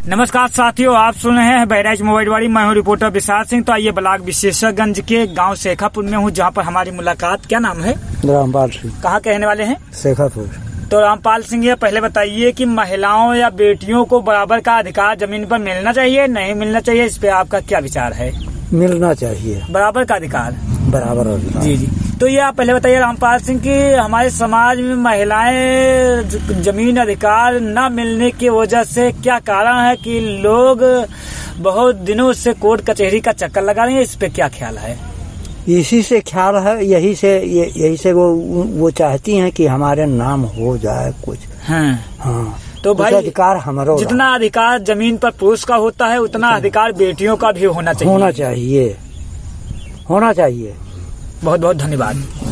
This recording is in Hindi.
नमस्कार साथियों, आप सुन रहे हैं बहराइच मोबाइलवाड़ी। मैं हूं रिपोर्टर विशाल सिंह। तो आइए ब्लॉक विशेषगंज के गांव शेखापुर में हूं, जहां पर हमारी मुलाकात। क्या नाम है? रामपाल सिंह। कहाँ के रहने वाले हैं? शेखापुर। तो रामपाल सिंह, ये पहले बताइए कि महिलाओं या बेटियों को बराबर का अधिकार जमीन पर मिलना चाहिए, नहीं मिलना चाहिए, इस पे आपका क्या विचार है? मिलना चाहिए, बराबर का अधिकार। बराबर अधिकार। जी। तो ये आप पहले बताइए रामपाल सिंह कि हमारे समाज में महिलाएं जमीन अधिकार न मिलने की वजह से क्या कारण है कि लोग बहुत दिनों से कोर्ट कचहरी का चक्कर लगा रहे हैं? इस पे क्या ख्याल है? इसी से ख्याल है, यही से वो चाहती हैं कि हमारे नाम हो जाए कुछ। हाँ। तो भाई अधिकार हमारा, जितना अधिकार जमीन पर पुरुष का होता है उतना अधिकार बेटियों का भी होना चाहिए। होना चाहिए। बहुत बहुत धन्यवाद।